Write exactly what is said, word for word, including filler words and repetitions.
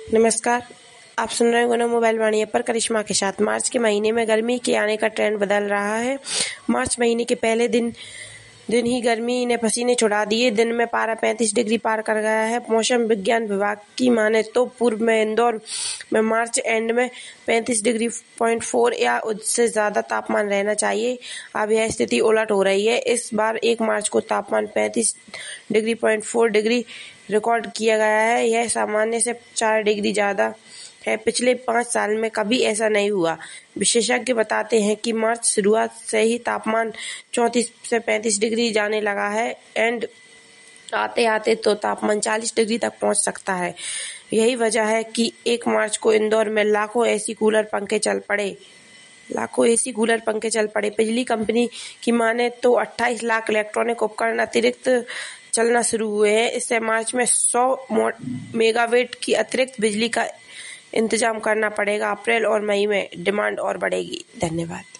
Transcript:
नमस्कार, आप सुन रहे हैं गुना मोबाइल वाणी पर करिश्मा के साथ। मार्च के महीने में गर्मी के आने का ट्रेंड बदल रहा है। मार्च महीने के पहले दिन दिन ही गर्मी ने पसीने छुड़ा दिए। दिन में पारा पैंतीस डिग्री पार कर गया है। मौसम विज्ञान विभाग की माने तो पूर्व में इंदौर में मार्च एंड में पैंतीस डिग्री पॉइंट फोर या उससे ज्यादा तापमान रहना चाहिए। अब यह स्थिति उलट हो रही है। इस बार एक मार्च को तापमान पैंतीस degree point four degree record किया गया है। यह सामान्य से चार डिग्री ज्यादा है। पिछले पाँच साल में कभी ऐसा नहीं हुआ। विशेषज्ञ बताते हैं कि मार्च शुरुआत से ही तापमान चौंतीस से पैंतीस डिग्री जाने लगा है एंड आते आते तो तापमान चालीस डिग्री तक पहुंच सकता है। यही वजह है कि एक मार्च को इंदौर में लाखों एसी कूलर पंखे चल पड़े लाखों एसी कूलर पंखे चल पड़े। बिजली कंपनी की माने तो अट्ठाईस लाख इलेक्ट्रॉनिक उपकरण अतिरिक्त चलना शुरू हुए हैं। इससे मार्च में सौ मेगावाट की अतिरिक्त बिजली का इंतजाम करना पड़ेगा। अप्रैल और मई में डिमांड और बढ़ेगी। धन्यवाद।